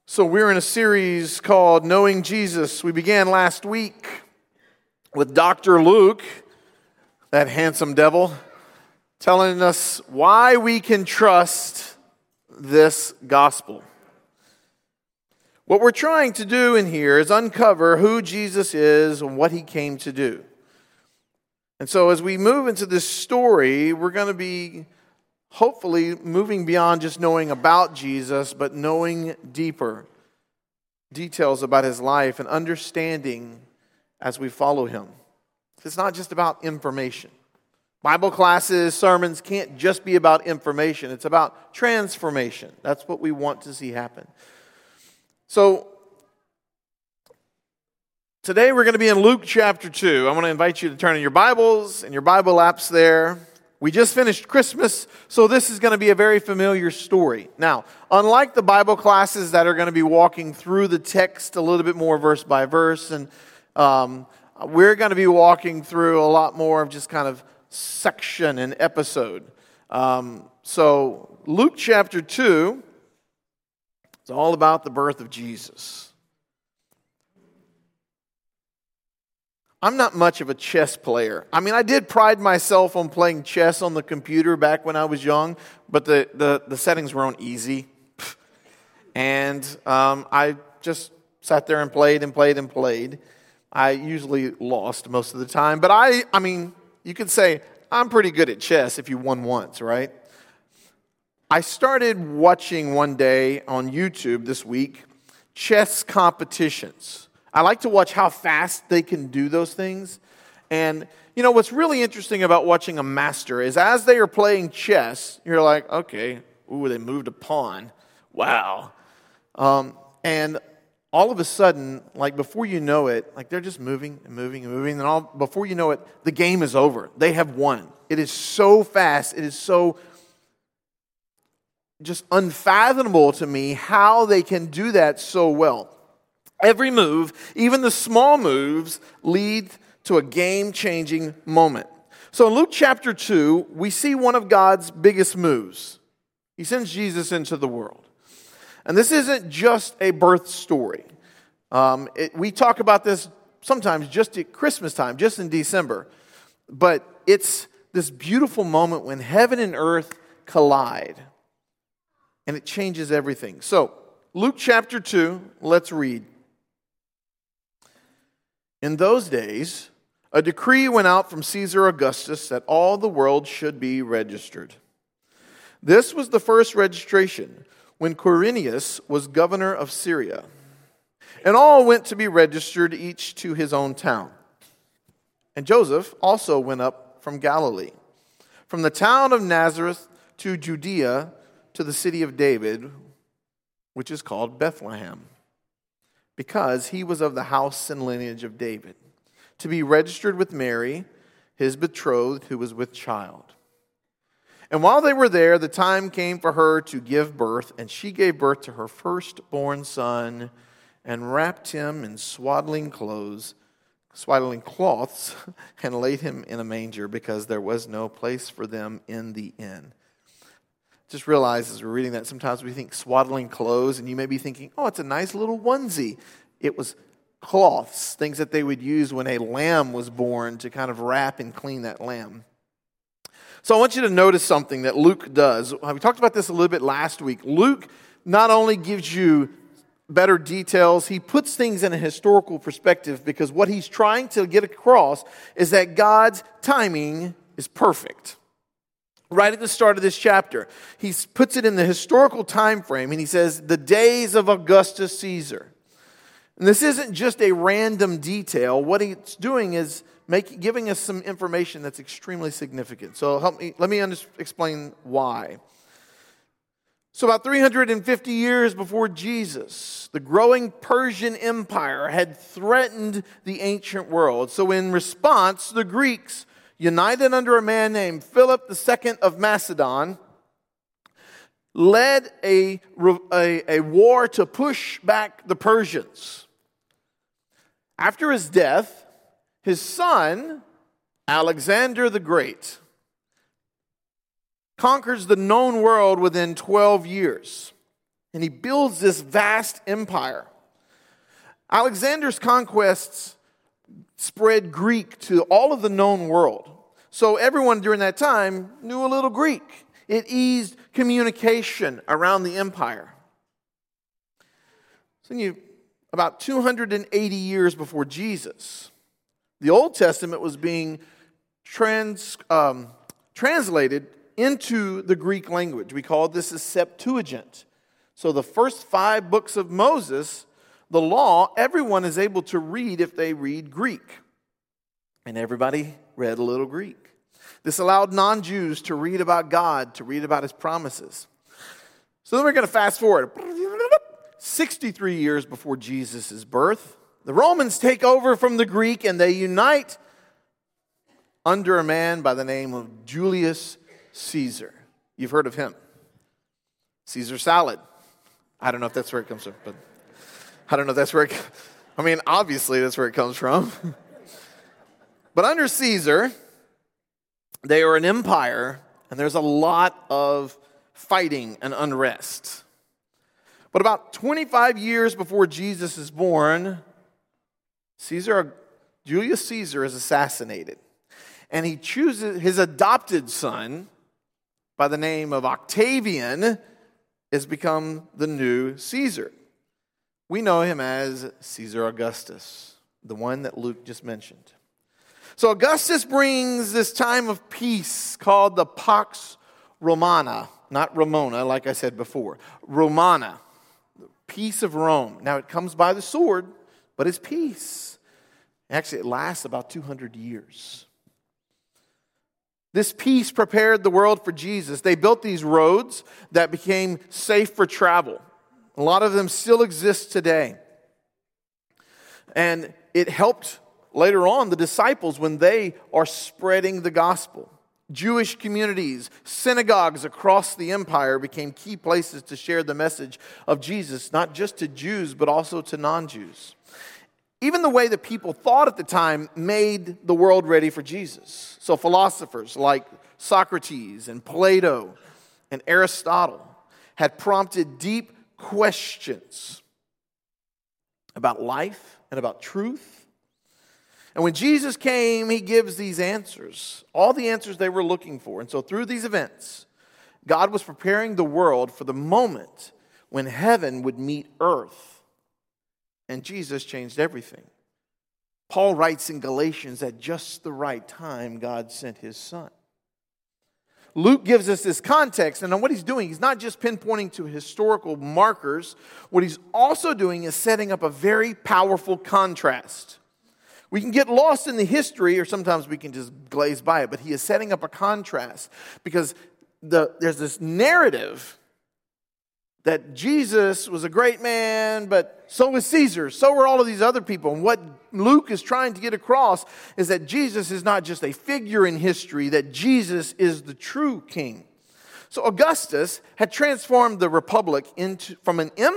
So we're in a series called Knowing Jesus. We began last week with Dr. Luke, that handsome devil, telling us why we can trust this gospel. What we're trying to do in here is uncover who Jesus is and what he came to do. And so as we move into this story, we're going to be hopefully moving beyond just knowing about Jesus, but knowing deeper details about his life and understanding as we follow him. It's not just about information. Bible classes, sermons can't just be about information. It's about transformation. That's what we want to see happen. So, today we're going to be in Luke chapter 2. I want to invite you to turn in your Bibles and your Bible apps there. We just finished Christmas, so this is going to be a very familiar story. Now, unlike the Bible classes that are going to be walking through the text a little bit more verse by verse, and we're going to be walking through a lot more of just kind of section and episode. So, Luke chapter 2 is all about the birth of Jesus. I'm not much of a chess player. I mean, I did pride myself on playing chess on the computer back when I was young, but the settings were on easy. And I just sat there and played and played and played. I usually lost most of the time, but I mean, you could say I'm pretty good at chess if you won once, right? I started watching one day on YouTube this week chess competitions. I like to watch how fast they can do those things. And, you know, what's really interesting about watching a master is as they are playing chess, you're like, okay, ooh, they moved a pawn. Wow. And all of a sudden, like before you know it, like they're just moving and moving and moving. And before you know it, the game is over. They have won. It is so fast. It is so just unfathomable to me how they can do that so well. Every move, even the small moves, lead to a game-changing moment. So in Luke chapter 2, we see one of God's biggest moves. He sends Jesus into the world. And this isn't just a birth story. We talk about this sometimes just at Christmas time, just in December. But it's this beautiful moment when heaven and earth collide. And it changes everything. So, Luke chapter 2, let's read. In those days, a decree went out from Caesar Augustus that all the world should be registered. This was the first registration when Quirinius was governor of Syria. And all went to be registered, each to his own town. And Joseph also went up from Galilee, from the town of Nazareth to Judea, to the city of David, which is called Bethlehem, because he was of the house and lineage of David, to be registered with Mary, his betrothed, who was with child. And while they were there, the time came for her to give birth, and she gave birth to her firstborn son, and wrapped him in swaddling cloths, and laid him in a manger, because there was no place for them in the inn. Just realize as we're reading that sometimes we think swaddling clothes, and you may be thinking, oh, it's a nice little onesie. It was cloths, things that they would use when a lamb was born to kind of wrap and clean that lamb. So I want you to notice something that Luke does. We talked about this a little bit last week. Luke not only gives you better details, he puts things in a historical perspective, because what he's trying to get across is that God's timing is perfect. Right at the start of this chapter, he puts it in the historical time frame, and he says, the days of Augustus Caesar. And this isn't just a random detail. What he's doing is giving us some information that's extremely significant. So let me explain why. So about 350 years before Jesus, the growing Persian Empire had threatened the ancient world. So in response, the Greeks, united under a man named Philip II of Macedon, led a war to push back the Persians. After his death, his son, Alexander the Great, conquers the known world within 12 years. And he builds this vast empire. Alexander's conquests spread Greek to all of the known world. So everyone during that time knew a little Greek. It eased communication around the empire. So about 280 years before Jesus, the Old Testament was being translated into the Greek language. We call this a Septuagint. So the first 5 books of Moses, the law, everyone is able to read if they read Greek. And everybody read a little Greek. This allowed non-Jews to read about God, to read about his promises. So then we're going to fast forward. 63 years before Jesus' birth, the Romans take over from the Greek and they unite under a man by the name of Julius Caesar. You've heard of him. Caesar salad. I don't know if that's where it comes from, but I don't know if that's where obviously that's where it comes from. But under Caesar, they are an empire, and there's a lot of fighting and unrest. But about 25 years before Jesus is born, Julius Caesar is assassinated. And he chooses his adopted son by the name of Octavian has become the new Caesar. We know him as Caesar Augustus, the one that Luke just mentioned. So Augustus brings this time of peace called the Pax Romana, not Ramona, like I said before. Romana, peace of Rome. Now it comes by the sword, but it's peace. Actually, it lasts about 200 years. This peace prepared the world for Jesus. They built these roads that became safe for travel. A lot of them still exist today. And it helped later on the disciples when they are spreading the gospel. Jewish communities, synagogues across the empire became key places to share the message of Jesus, not just to Jews, but also to non-Jews. Even the way that people thought at the time made the world ready for Jesus. So philosophers like Socrates and Plato and Aristotle had prompted deep questions about life and about truth. And when Jesus came, he gives these answers, all the answers they were looking for. And so through these events, God was preparing the world for the moment when heaven would meet earth. And Jesus changed everything. Paul writes in Galatians, at just the right time, God sent his son. Luke gives us this context, and what he's doing, he's not just pinpointing to historical markers. What he's also doing is setting up a very powerful contrast. We can get lost in the history, or sometimes we can just glaze by it, but he is setting up a contrast because there's this narrative that Jesus was a great man, but so was Caesar, so were all of these other people. And what Luke is trying to get across is that Jesus is not just a figure in history, that Jesus is the true king. So Augustus had transformed the republic from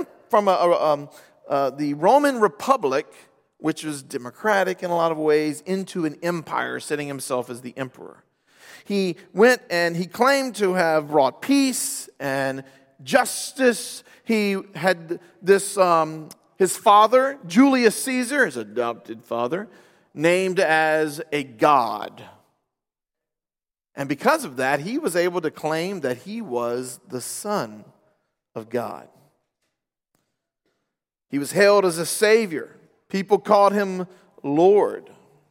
the Roman Republic, which was democratic in a lot of ways, into an empire, setting himself as the emperor. He went and he claimed to have brought peace and justice. He had this, his father, Julius Caesar, his adopted father, named as a god. And because of that, he was able to claim that he was the Son of God. He was hailed as a savior. People called him Lord.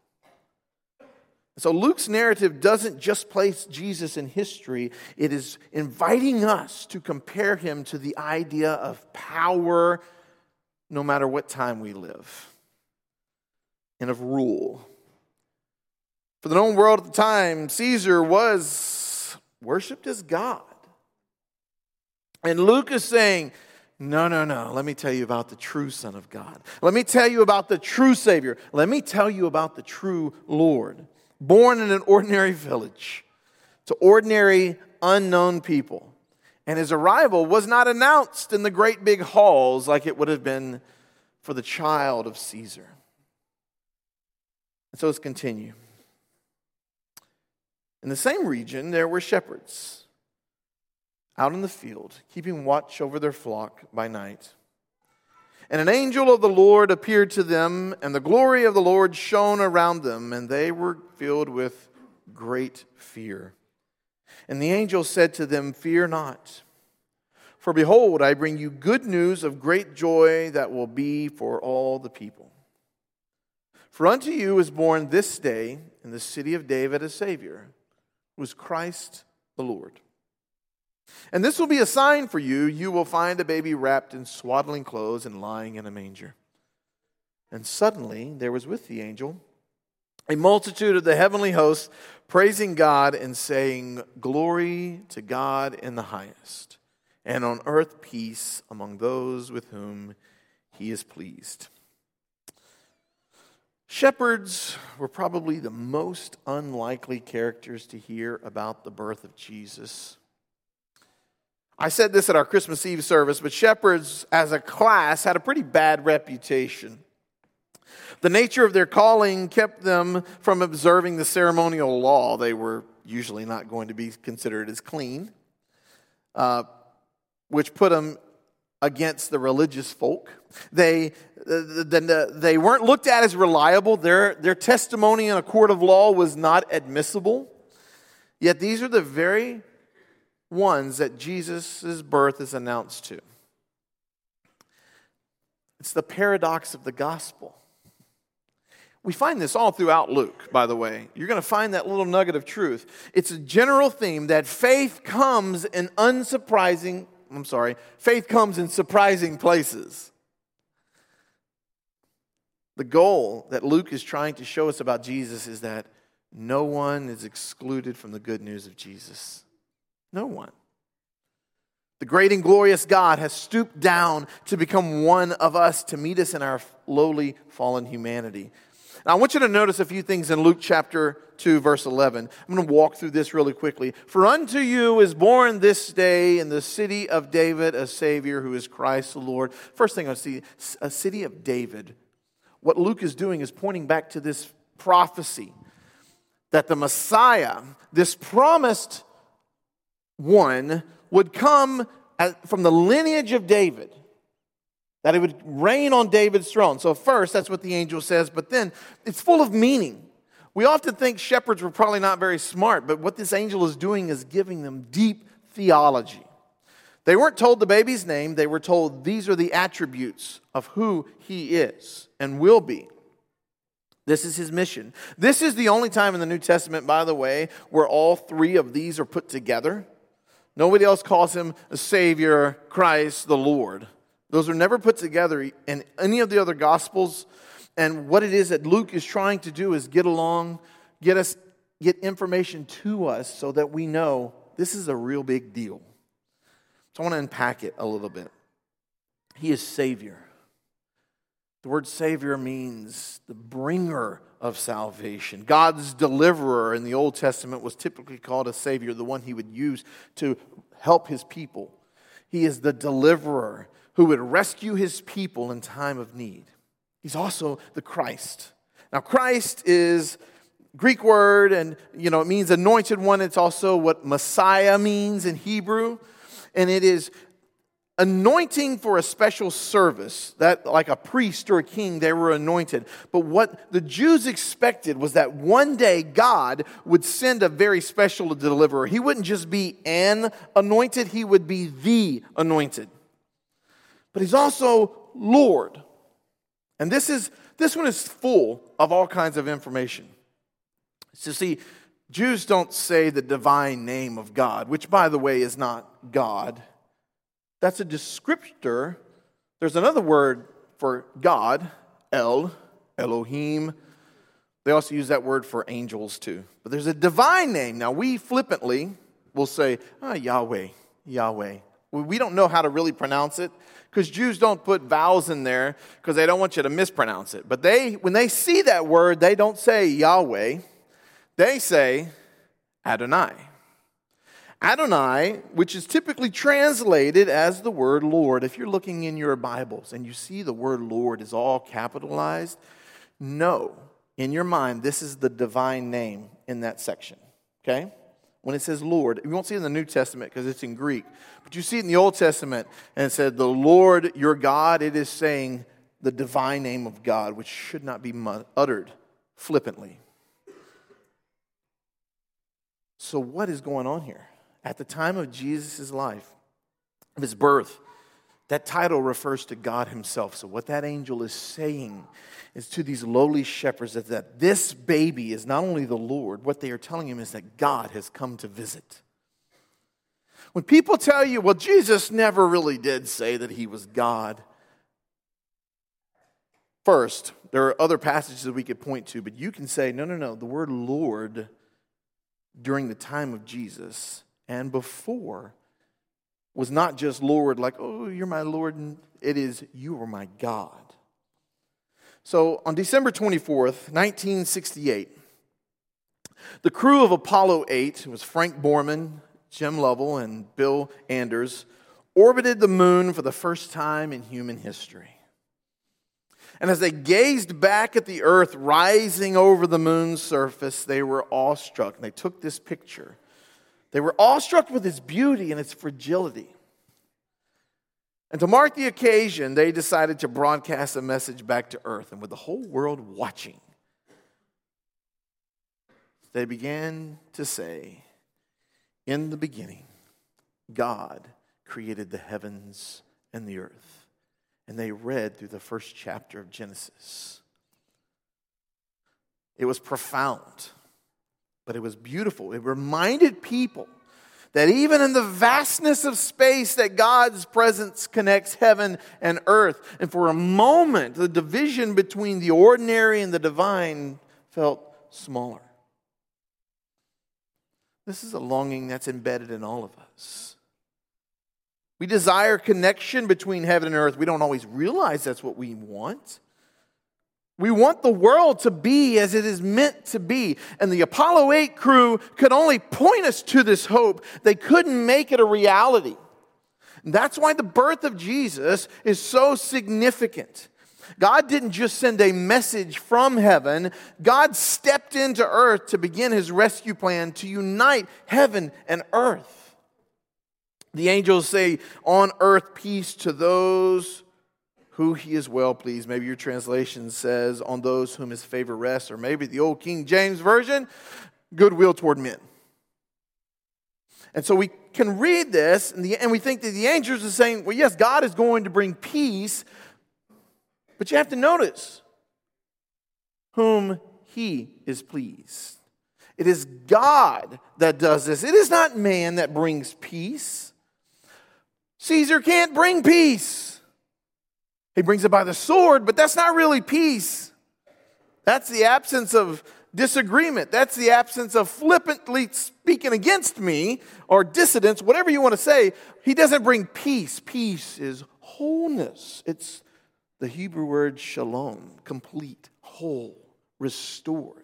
So Luke's narrative doesn't just place Jesus in history. It is inviting us to compare him to the idea of power no matter what time we live, and of rule. For the known world at the time, Caesar was worshipped as God. And Luke is saying, no. Let me tell you about the true Son of God. Let me tell you about the true Savior. Let me tell you about the true Lord. Born in an ordinary village to ordinary, unknown people. And his arrival was not announced in the great big halls like it would have been for the child of Caesar. And so let's continue. In the same region, there were shepherds out in the field, keeping watch over their flock by night. And an angel of the Lord appeared to them, and the glory of the Lord shone around them, and they were filled with great fear. And the angel said to them, "Fear not, for behold, I bring you good news of great joy that will be for all the people. For unto you is born this day in the city of David a Savior, who is Christ the Lord. And this will be a sign for you. You will find a baby wrapped in swaddling clothes and lying in a manger." And suddenly there was with the angel a multitude of the heavenly hosts, praising God and saying, "Glory to God in the highest, and on earth peace among those with whom he is pleased." Shepherds were probably the most unlikely characters to hear about the birth of Jesus. I said this at our Christmas Eve service, but shepherds as a class had a pretty bad reputation. The nature of their calling kept them from observing the ceremonial law. They were usually not going to be considered as clean, which put them against the religious folk. They weren't looked at as reliable. Their testimony in a court of law was not admissible. Yet these are the very ones that Jesus' birth is announced to. It's the paradox of the gospel. We find this all throughout Luke, by the way. You're going to find that little nugget of truth. It's a general theme that faith comes in surprising places. The goal that Luke is trying to show us about Jesus is that no one is excluded from the good news of Jesus. No one. The great and glorious God has stooped down to become one of us, to meet us in our lowly, fallen humanity. Now, I want you to notice a few things in Luke chapter 2, verse 11. I'm going to walk through this really quickly. "For unto you is born this day in the city of David a Savior, who is Christ the Lord." First thing I see, a city of David. What Luke is doing is pointing back to this prophecy that the Messiah, this promised one, would come from the lineage of David, that it would reign on David's throne. So first, that's what the angel says, but then it's full of meaning. We often think shepherds were probably not very smart, but what this angel is doing is giving them deep theology. They weren't told the baby's name, they were told these are the attributes of who he is and will be. This is his mission. This is the only time in the New Testament, by the way, where all three of these are put together. Nobody else calls him a Savior, Christ, the Lord. Those are never put together in any of the other Gospels. And what it is that Luke is trying to do is get information to us so that we know this is a real big deal. So I want to unpack it a little bit. He is Savior. The word Savior means the bringer of salvation. God's deliverer in the Old Testament was typically called a Savior, the one he would use to help his people. He is the deliverer who would rescue his people in time of need. He's also the Christ. Now, Christ is Greek word, and it means anointed one. It's also what Messiah means in Hebrew, and it is anointing for a special service. That, like a priest or a king, they were anointed. But what the Jews expected was that one day God would send a very special deliverer. He wouldn't just be an anointed, he would be the anointed. But he's also Lord. And this one is full of all kinds of information. So see, Jews don't say the divine name of God, which, by the way, is not God. That's a descriptor. There's another word for God, Elohim. They also use that word for angels too. But there's a divine name. Now, we flippantly will say, Yahweh. We don't know how to really pronounce it, because Jews don't put vowels in there because they don't want you to mispronounce it. But when they see that word, they don't say Yahweh. They say Adonai. Adonai, which is typically translated as the word Lord. If you're looking in your Bibles and you see the word Lord is all capitalized, know in your mind this is the divine name in that section. Okay? when it says Lord. You won't see it in the New Testament because it's in Greek. But you see it in the Old Testament, and it said, the Lord your God. It is saying the divine name of God, which should not be uttered flippantly. So what is going on here? At the time of Jesus' life, of his birth, that title refers to God himself. So what that angel is saying is to these lowly shepherds that this baby is not only the Lord, what they are telling him is that God has come to visit. When people tell you, well, Jesus never really did say that he was God. First, there are other passages that we could point to, but you can say, no, the word Lord during the time of Jesus and before was not just Lord, like, oh, you're my Lord, and it is, you are my God. So on December 24th, 1968, the crew of Apollo 8, it was Frank Borman, Jim Lovell, and Bill Anders, orbited the moon for the first time in human history. And as they gazed back at the earth rising over the moon's surface, they were awestruck. And they took this picture. They were awestruck with its beauty and its fragility. And to mark the occasion, they decided to broadcast a message back to earth. And with the whole world watching, they began to say, in the beginning, God created the heavens and the earth. And they read through the first chapter of Genesis. It was profound, but it was beautiful. It reminded people that even in the vastness of space, that God's presence connects heaven and earth. And for a moment, the division between the ordinary and the divine felt smaller. This is a longing that's embedded in all of us. We desire connection between heaven and earth. We don't always realize that's what we want. We want the world to be as it is meant to be. And the Apollo 8 crew could only point us to this hope. They couldn't make it a reality. And that's why the birth of Jesus is so significant. God didn't just send a message from heaven. God stepped into earth to begin his rescue plan to unite heaven and earth. The angels say, on earth peace to those who he is well pleased. Maybe your translation says, on those whom his favor rests. Or maybe the old King James Version, goodwill toward men. And so we can read this, and we think that the angels are saying, well, yes, God is going to bring peace. But you have to notice, whom he is pleased. It is God that does this. It is not man that brings peace. Caesar can't bring peace. He brings it by the sword, but that's not really peace. That's the absence of disagreement. That's the absence of flippantly speaking against me or dissidence, whatever you want to say. He doesn't bring peace. Peace is wholeness. It's the Hebrew word shalom, complete, whole, restored.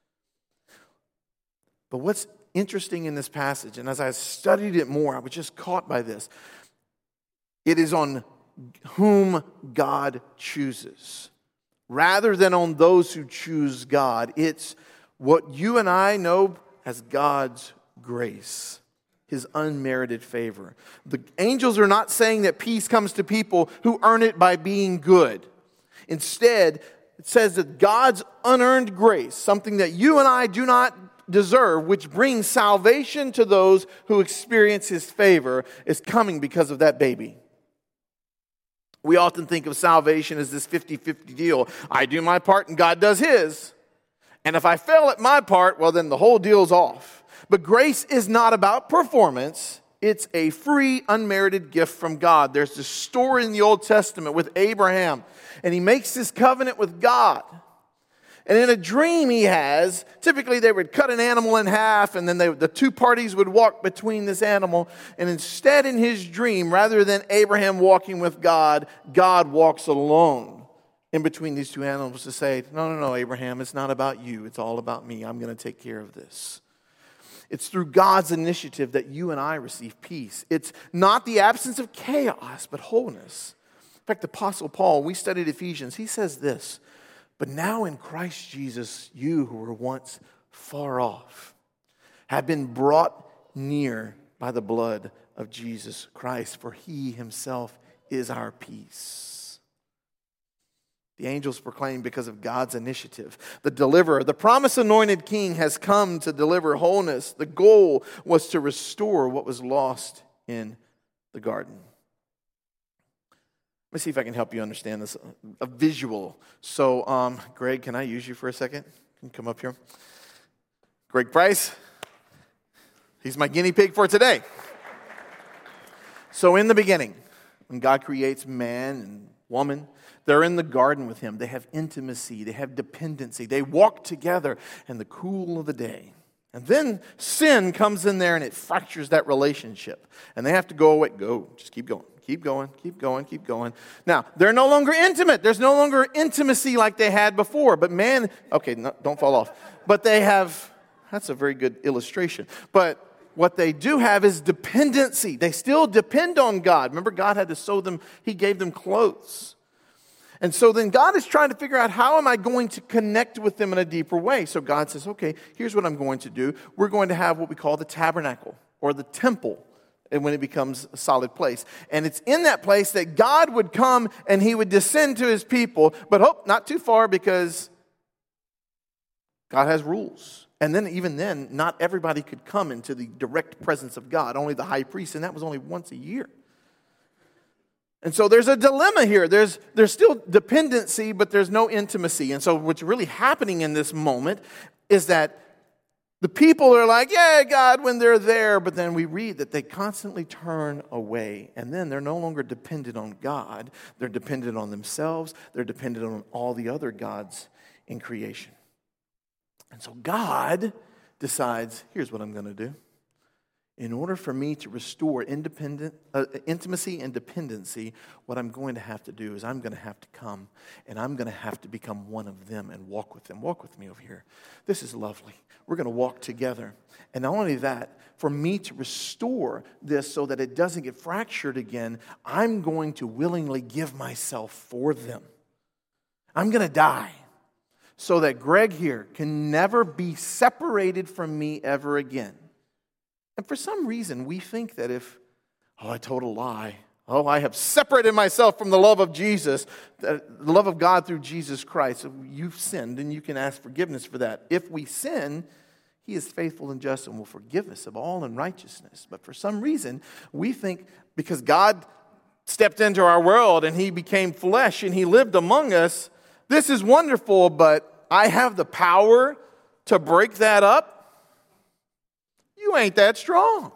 But what's interesting in this passage, and as I studied it more, I was just caught by this. It is on whom God chooses. Rather than on those who choose God, it's what you and I know as God's grace, his unmerited favor. The angels are not saying that peace comes to people who earn it by being good. Instead, it says that God's unearned grace, something that you and I do not deserve, which brings salvation to those who experience his favor, is coming because of that baby. We often think of salvation as this 50-50 deal. I do my part and God does his. And if I fail at my part, well, then the whole deal's off. But grace is not about performance. It's a free, unmerited gift from God. There's this story in the Old Testament with Abraham, and he makes this covenant with God. And in a dream he has, typically they would cut an animal in half, and then the two parties would walk between this animal. And instead in his dream, rather than Abraham walking with God, God walks alone in between these two animals to say, no, Abraham, it's not about you. It's all about me. I'm going to take care of this. It's through God's initiative that you and I receive peace. It's not the absence of chaos, but wholeness. In fact, the Apostle Paul, we studied Ephesians, he says this, but now in Christ Jesus, you who were once far off have been brought near by the blood of Jesus Christ, for he himself is our peace. The angels proclaim because of God's initiative. The deliverer, the promised anointed king, has come to deliver wholeness. The goal was to restore what was lost in the garden. Let me see if I can help you understand this, a visual. So, Greg, can I use you for a second? Can you come up here? Greg Price. He's my guinea pig for today. So in the beginning, when God creates man and woman, they're in the garden with him. They have intimacy. They have dependency. They walk together in the cool of the day. And then sin comes in there and it fractures that relationship. And they have to go away. Just keep going. Keep going, keep going, keep going. Now, they're no longer intimate. There's no longer intimacy like they had before. But man, okay, no, don't fall off. But they have, that's a very good illustration. But what they do have is dependency. They still depend on God. Remember, God had to sew them. He gave them clothes. And so then God is trying to figure out, how am I going to connect with them in a deeper way? So God says, okay, here's what I'm going to do. We're going to have what we call the tabernacle or the temple, and when it becomes a solid place. And it's in that place that God would come and he would descend to his people, but not too far, because God has rules. And then even then, not everybody could come into the direct presence of God, only the high priest, and that was only once a year. And so there's a dilemma here. There's still dependency, but there's no intimacy. And so what's really happening in this moment is that the people are like, yeah, God, when they're there. But then we read that they constantly turn away. And then they're no longer dependent on God. They're dependent on themselves. They're dependent on all the other gods in creation. And so God decides, here's what I'm going to do. In order for me to restore intimacy and dependency, what I'm going to have to do is I'm going to have to come and I'm going to have to become one of them and walk with them. Walk with me over here. This is lovely. We're going to walk together. And not only that, for me to restore this so that it doesn't get fractured again, I'm going to willingly give myself for them. I'm going to die so that Greg here can never be separated from me ever again. And for some reason, we think that if, I told a lie. I have separated myself from the love of Jesus, the love of God through Jesus Christ. So you've sinned, and you can ask forgiveness for that. If we sin, he is faithful and just and will forgive us of all unrighteousness. But for some reason, we think because God stepped into our world and he became flesh and he lived among us, this is wonderful, but I have the power to break that up. You ain't that strong.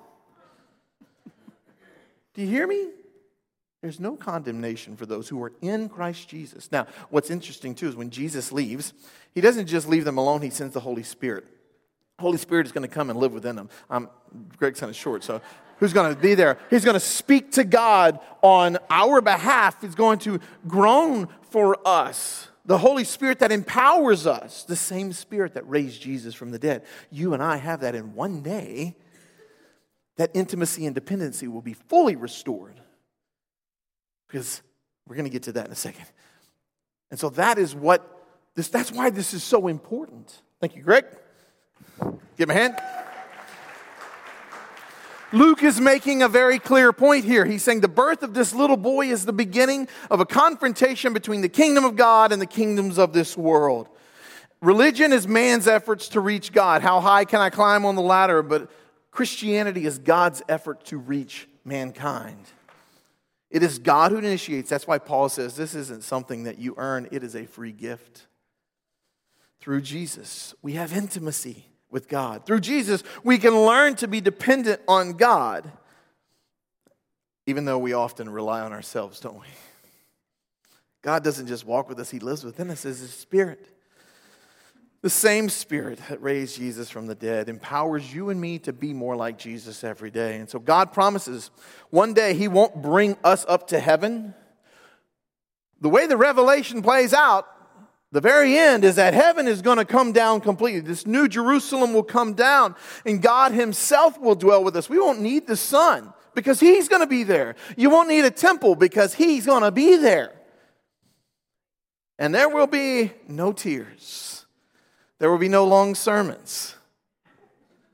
Do you hear me? There's no condemnation for those who are in Christ Jesus. Now, what's interesting too is when Jesus leaves, he doesn't just leave them alone, he sends the Holy Spirit. The Holy Spirit is going to come and live within them. Greg's kind of short, so who's going to be there? He's going to speak to God on our behalf. He's going to groan for us. The Holy Spirit that empowers us, the same Spirit that raised Jesus from the dead. You and I have that, and one day, that intimacy and dependency will be fully restored. Because we're going to get to that in a second. And so that's why this is so important. Thank you, Greg. Give him a hand. Luke is making a very clear point here. He's saying the birth of this little boy is the beginning of a confrontation between the kingdom of God and the kingdoms of this world. Religion is man's efforts to reach God. How high can I climb on the ladder? But Christianity is God's effort to reach mankind. It is God who initiates. That's why Paul says this isn't something that you earn. It is a free gift. Through Jesus, we have intimacy with God. Through Jesus, we can learn to be dependent on God, even though we often rely on ourselves, don't we? God doesn't just walk with us, he lives within us as his Spirit. The same Spirit that raised Jesus from the dead empowers you and me to be more like Jesus every day. And so God promises one day he won't bring us up to heaven. The way the Revelation plays out, the very end is that heaven is going to come down completely. This new Jerusalem will come down and God himself will dwell with us. We won't need the sun because he's going to be there. You won't need a temple because he's going to be there. And there will be no tears. There will be no long sermons.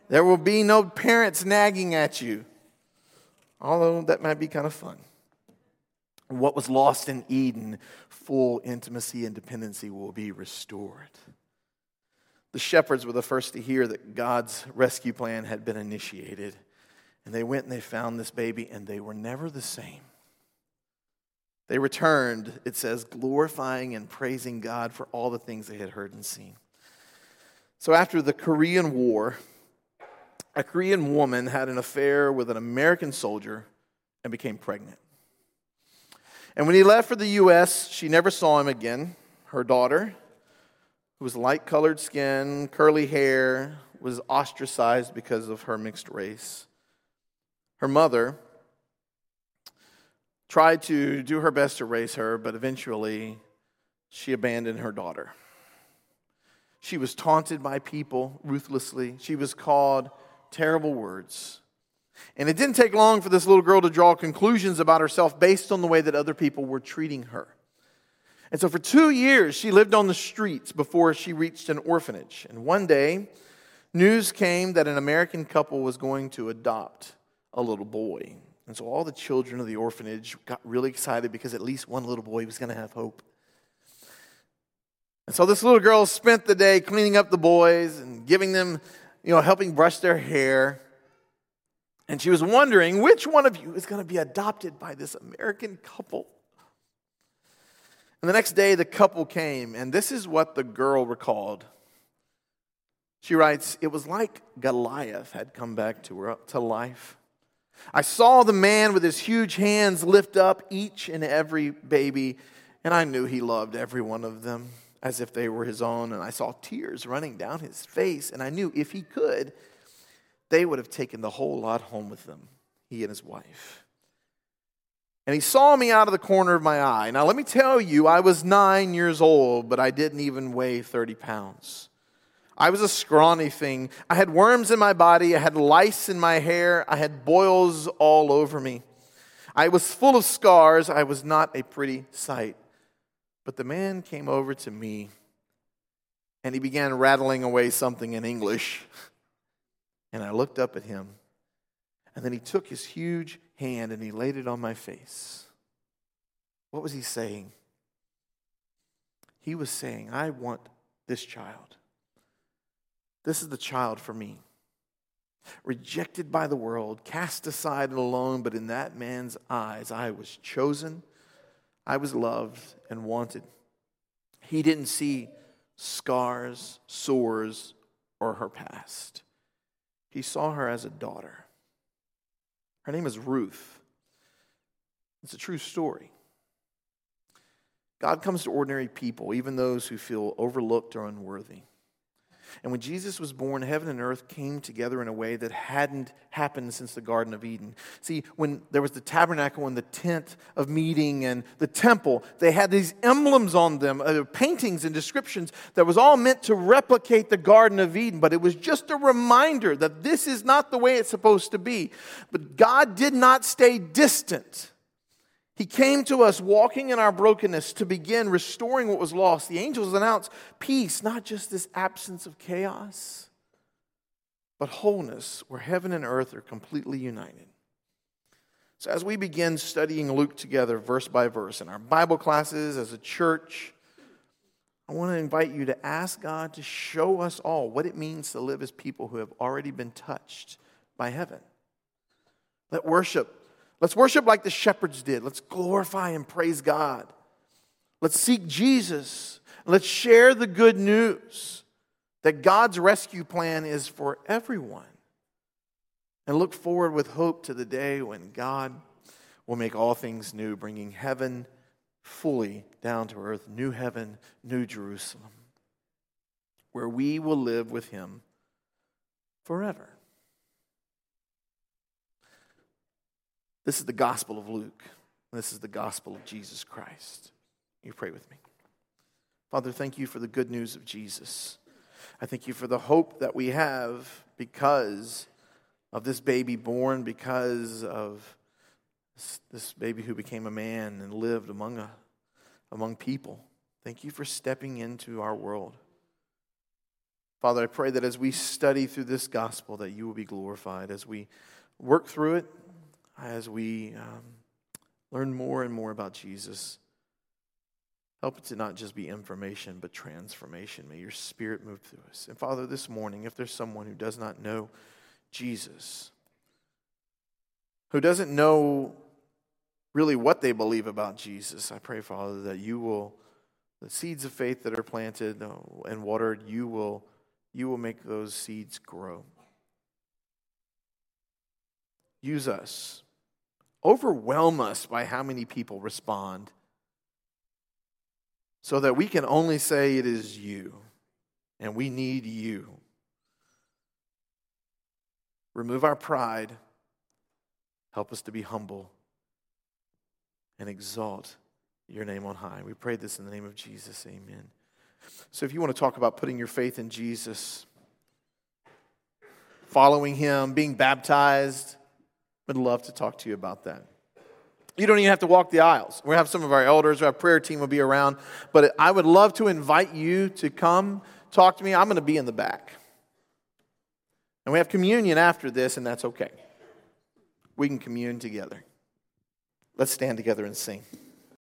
There will be no parents nagging at you, although that might be kind of fun. What was lost in Eden, full intimacy and dependency will be restored. The shepherds were the first to hear that God's rescue plan had been initiated. And they went and they found this baby, and they were never the same. They returned, it says, glorifying and praising God for all the things they had heard and seen. So after the Korean War, a Korean woman had an affair with an American soldier and became pregnant. And when he left for the U.S., she never saw him again. Her daughter, who was light-colored skin, curly hair, was ostracized because of her mixed race. Her mother tried to do her best to raise her, but eventually she abandoned her daughter. She was taunted by people ruthlessly. She was called terrible words. And it didn't take long for this little girl to draw conclusions about herself based on the way that other people were treating her. And so for 2 years, she lived on the streets before she reached an orphanage. And one day, news came that an American couple was going to adopt a little boy. And so all the children of the orphanage got really excited because at least one little boy was going to have hope. And so this little girl spent the day cleaning up the boys and giving them, helping brush their hair. And she was wondering, which one of you is going to be adopted by this American couple? And the next day, the couple came, and this is what the girl recalled. She writes, "It was like Goliath had come back to life. I saw the man with his huge hands lift up each and every baby, and I knew he loved every one of them as if they were his own. And I saw tears running down his face, and I knew if he could, they would have taken the whole lot home with them, he and his wife. And he saw me out of the corner of my eye. Now, let me tell you, I was 9 years old, but I didn't even weigh 30 pounds. I was a scrawny thing. I had worms in my body. I had lice in my hair. I had boils all over me. I was full of scars. I was not a pretty sight. But the man came over to me, and he began rattling away something in English. And I looked up at him, and then he took his huge hand and he laid it on my face. What was he saying? He was saying, I want this child. This is the child for me. Rejected by the world, cast aside and alone, but in that man's eyes, I was chosen, I was loved and wanted. He didn't see scars, sores, or her past. He saw her as a daughter. Her name is Ruth. It's a true story. God comes to ordinary people, even those who feel overlooked or unworthy. And when Jesus was born, heaven and earth came together in a way that hadn't happened since the Garden of Eden. See, when there was the tabernacle and the tent of meeting and the temple, they had these emblems on them, paintings and descriptions that was all meant to replicate the Garden of Eden. But it was just a reminder that this is not the way it's supposed to be. But God did not stay distant. He came to us walking in our brokenness to begin restoring what was lost. The angels announced peace, not just this absence of chaos, but wholeness where heaven and earth are completely united. So as we begin studying Luke together verse by verse in our Bible classes as a church, I want to invite you to ask God to show us all what it means to live as people who have already been touched by heaven. Let's worship like the shepherds did. Let's glorify and praise God. Let's seek Jesus. Let's share the good news that God's rescue plan is for everyone. And look forward with hope to the day when God will make all things new, bringing heaven fully down to earth, new heaven, new Jerusalem, where we will live with Him forever. This is the gospel of Luke. And this is the gospel of Jesus Christ. You pray with me. Father, thank you for the good news of Jesus. I thank you for the hope that we have because of this baby born, because of this baby who became a man and lived among people. Thank you for stepping into our world. Father, I pray that as we study through this gospel, that you will be glorified as we work through it, as we learn more and more about Jesus. Help it to not just be information, but transformation. May your Spirit move through us. And Father, this morning, if there's someone who does not know Jesus, who doesn't know really what they believe about Jesus, I pray, Father, that you will, the seeds of faith that are planted and watered, you will make those seeds grow. Use us. Overwhelm us by how many people respond, so that we can only say it is you, and we need you. Remove our pride. Help us to be humble and exalt your name on high. We pray this in the name of Jesus. Amen. So if you want to talk about putting your faith in Jesus, following him, being baptized, I'd love to talk to you about that. You don't even have to walk the aisles. We have some of our elders, our prayer team will be around. But I would love to invite you to come talk to me. I'm going to be in the back. And we have communion after this, and that's okay. We can commune together. Let's stand together and sing.